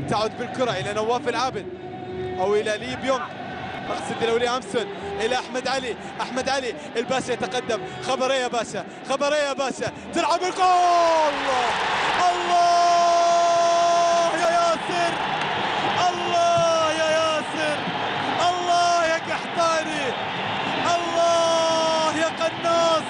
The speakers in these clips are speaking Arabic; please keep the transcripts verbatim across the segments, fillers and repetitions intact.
تعود بالكرة إلى نواف العابد أو إلى لي بيونغ، أقصد إلى ولي أمسون، إلى أحمد علي. أحمد علي الباشا يتقدم. خبرية يا باشا، خبرية يا باشا، تلعب الجول. الله يا ياسر، الله يا ياسر، الله يا قحطاني، الله يا قناص،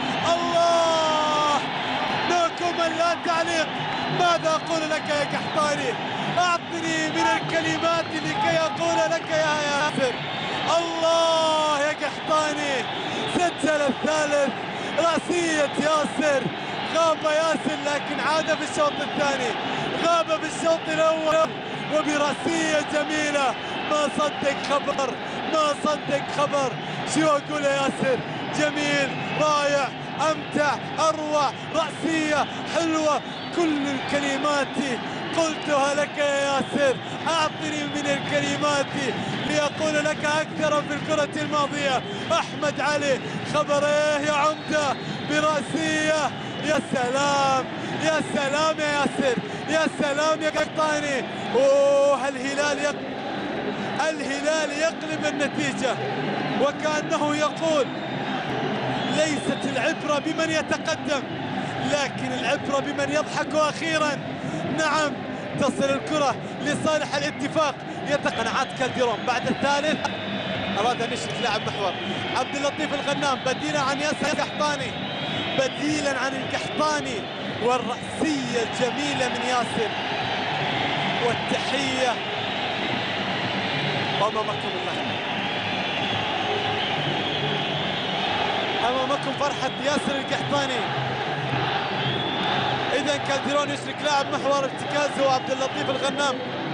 الله نوكم لا تعليق. ماذا أقول لك يا قحطاني؟ أعطني من الكلمات لكي أقول لك يا ياسر. الله يا قحطاني، سجل الثالث، رأسية ياسر. غاب ياسر لكن عاد في الشوط الثاني، غاب في الشوط الأول وبرأسية جميلة. ما صدق خبر، ما صدق خبر. شو أقول يا ياسر؟ جميل، رائع، أمتع، أروع، رأسية حلوة، كل الكلمات قلتها لك يا ياسر. أعطني من الكلمات لأقول لك أكثر في الكرة الماضية. أحمد علي خبريه يا عمدة برأسية. يا سلام يا سلام يا ياسر، يا سلام يا قحطاني. أوه الهلال يق... الهلال يقلب النتيجة وكأنه يقول ليست العبرة بمن يتقدم لكن العبرة بمن يضحك أخيرا. نعم تصل الكرة لصالح الاتفاق. قناعات كالديرون بعد الثالث، أراد أن يشرك لاعب محور. عبد اللطيف الغنام بديلا عن ياسر القحطاني، بديلا عن القحطاني، والرأسية الجميلة من ياسر والتحية. أمامكم الله، أمامكم فرحة ياسر القحطاني. إذا كالديرون يشرك لاعب محور ارتكازه عبد اللطيف الغنام.